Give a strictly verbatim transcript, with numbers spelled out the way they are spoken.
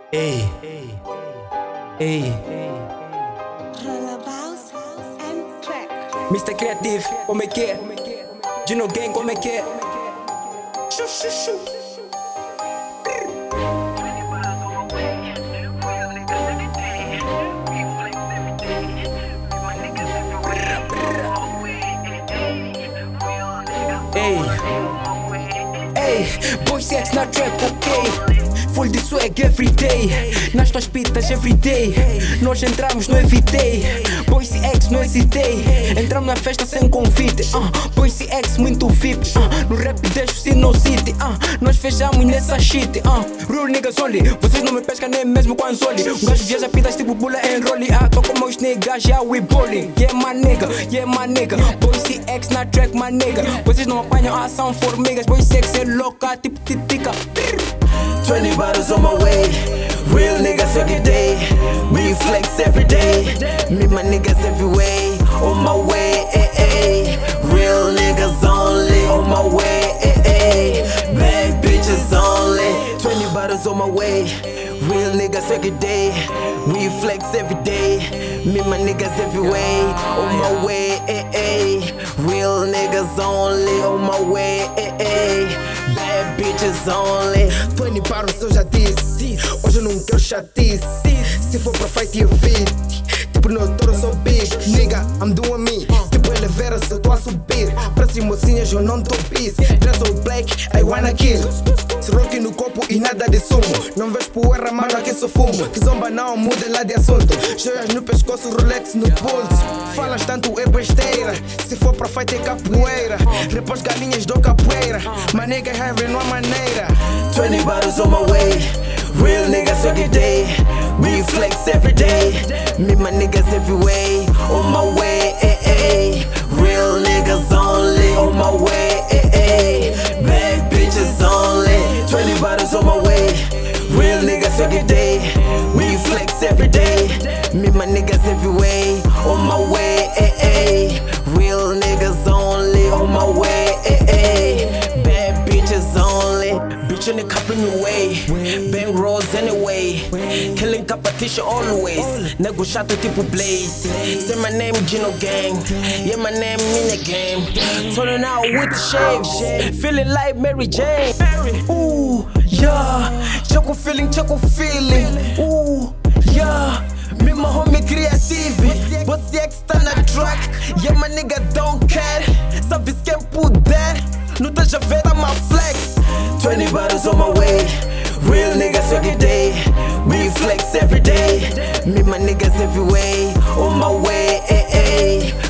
Ey, ey, Rollabout and track. mister Creative, como é que é? Gino Gang, como é que é? Shu, shu, shu. Ey, ey, boy sex na trap, ok? Full de swag everyday, nas tuas pitas everyday. Nós entramos no evitei, boy C X não hesitei. Entramos na festa sem convite, uh, boy C X muito V I P, uh, no rap deixo Sino City, uh, nós fechamos nessa shit, uh, real niggas only. Vocês não me pescam nem mesmo com anzoli. Um gajo viaja pitas tipo bula em rolly, ah, tô com meus niggas, yeah we bowling. Yeah my nigga, yeah my nigga, boy C X na track my nigga. Vocês não apanham ação formigas, boy C X é louca tipo titica. twenty bottles on my way. Real niggas every day. We flex every day. Me, my niggas every way. On my way, eh, eh. Real niggas only. On my way, eh, eh. Bad bitches only. twenty bottles on my way. Real niggas every day. We flex every day. Me, my niggas every way. On my way, eh, eh. Real niggas only. On my way, eh, eh. Bad bitches only. twenty barras eu já disse. Hoje eu não quero chatice. Se for pra fight evite. Tipo no touro sou big. Nigga, I'm doing me. Tipo Elevera se eu tô a subir. Parece mocinhas eu não tô busy. Dress all black, I wanna kill. Se rock no copo e nada de sumo. Não vejo poeira, mano, aqui só fumo. Que zomba não muda lá de assunto. Joias no pescoço, Rolex no pulso. Falas tanto é besteira. Se for pra fight é capoeira. Repôs galinhas do capoeira. My nigga have não há maneira. twenty bottles on my way. Real niggas every day. We flex every day. Me, my niggas every way. On my way, eh, eh. Real niggas only. On my way, eh, eh. Bad bitches only. twenty bottles on my way. Real niggas every day. We flex every day. Me, my niggas every way. On my way, eh, eh. Real niggas only. On my way, eh, eh. Bad bitches only. Bitch in the cup in your way. Bang rolls anyway. Killing competition always. Nego chato tipo Blaze. Say my name Gino Gang. Yeah, my name in the game. Turning out with the shaves. Feeling like Mary Jane. Ooh, yeah. Choco feeling, choco feeling. Ooh, yeah. Me, my homie creative. Você é que está na track. Yeah, my nigga don't care. Sabe quem puder. Não tá já vendo my flex. twenty bottles on my way. Real niggas every day. We flex every day. Me, my niggas every way. On my way, eh, eh.